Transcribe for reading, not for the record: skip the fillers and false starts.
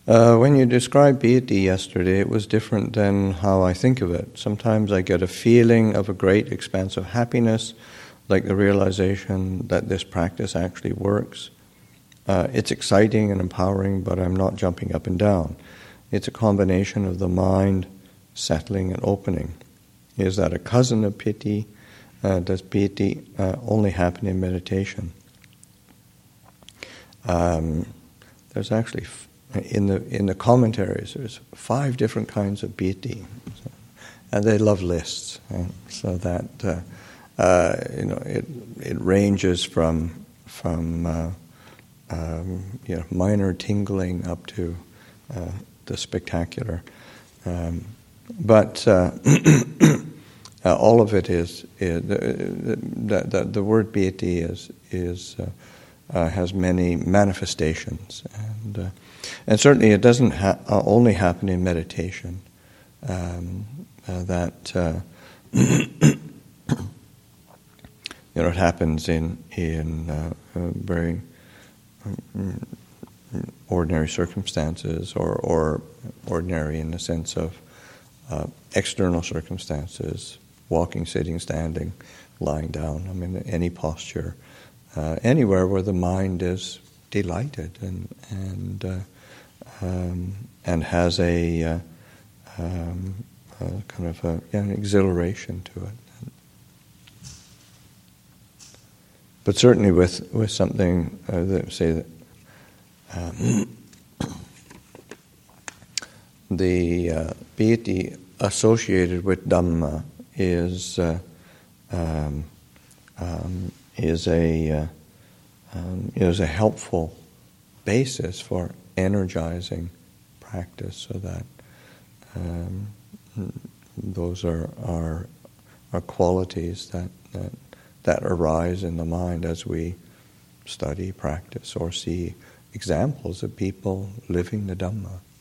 When you described piety yesterday, it was different than how I think of it. Sometimes I get a feeling of a great expanse of happiness, like the realization that this practice actually works. It's exciting and empowering, but I'm not jumping up and down. It's a combination of the mind settling and opening. Is that a cousin of piti? Does piti only happen in meditation? There's actually, in the commentaries, there's 5 different kinds of piti, and they love lists, right? So that it ranges from minor tingling up to the spectacular, but all of it is the word piti has many manifestations, and certainly it doesn't only happen in meditation. It happens in very ordinary circumstances, or ordinary in the sense of external circumstances, walking, sitting, standing, lying down. I mean, any posture, anywhere where the mind is delighted and has a kind of an exhilaration to it. But certainly with something that say that the piety associated with Dhamma is a helpful basis for energizing practice, so that those are qualities that arise in the mind as we study, practice, or see examples of people living the Dhamma.